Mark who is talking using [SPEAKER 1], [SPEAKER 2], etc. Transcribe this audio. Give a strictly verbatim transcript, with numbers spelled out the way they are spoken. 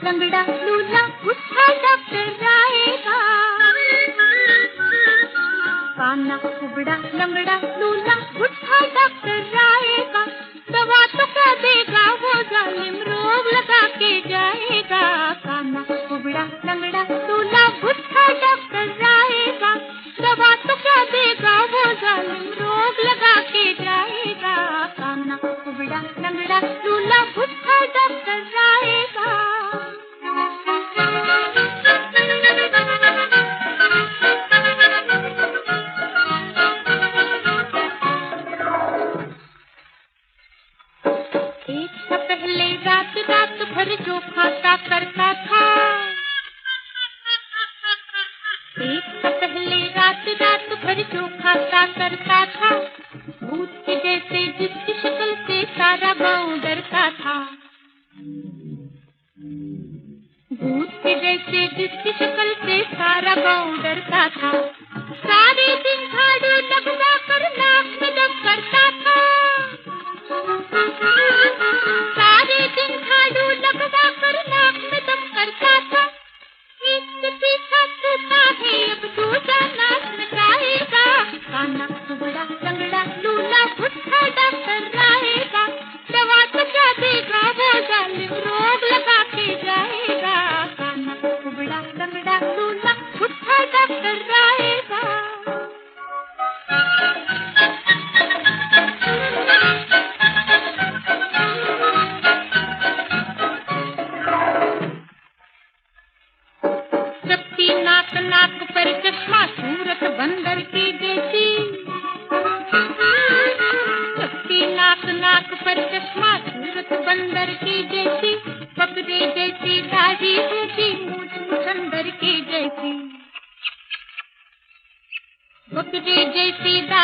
[SPEAKER 1] लंगड़ा लूला उठा डॉक्टर राय का। काना कुबड़ा लंगड़ा लूला उठा डॉक्टर राय का। दवा तो क्या देगा वो जालिम, रोग लगा के जाएगा। काना कुबड़ा लंगड़ा लूला उठा डॉक्टर राय का। दवा तो क्या देगा वो जालिम, रोग लगा के जाएगा। काना कुबड़ा लंगड़ा लूला उठा डॉक्टर राय का। एक सा पहले रात रात भर जो खाता करता था। एक सा पहले रात रात भर जो खाता करता था। भूत के जैसे जिसकी शक्ल से सारा गांव डरता था। भूत के जैसे जिसकी शक्ल से सारा गांव डरता था। सारे दिन झाड़ू लगवा कर नाक में दम करता था। सारे दिन झाड़ू लगवा कर नाक में दम करता था। इससे पीछा छूटा है अब दूसरा नाच नचाएगा। काना कुबड़ा लंगड़ा लूला उठा डॉक्टर रायगा। दवा तो क्या देगा वो जालिम, रोग लगा के जाएगा। काना कुबड़ा लंगड़ा लूला उठा डॉक्टर रायगा। नाक नाक पर चश्मा सूरत बंदर की जैसी। सबकी नाक नाक पर चश्मा सूरत बंदर की जैसी। बकरे जैसी दाढ़ी ऊंची मूछ मुछंदर की जैसी। बकरे जैसी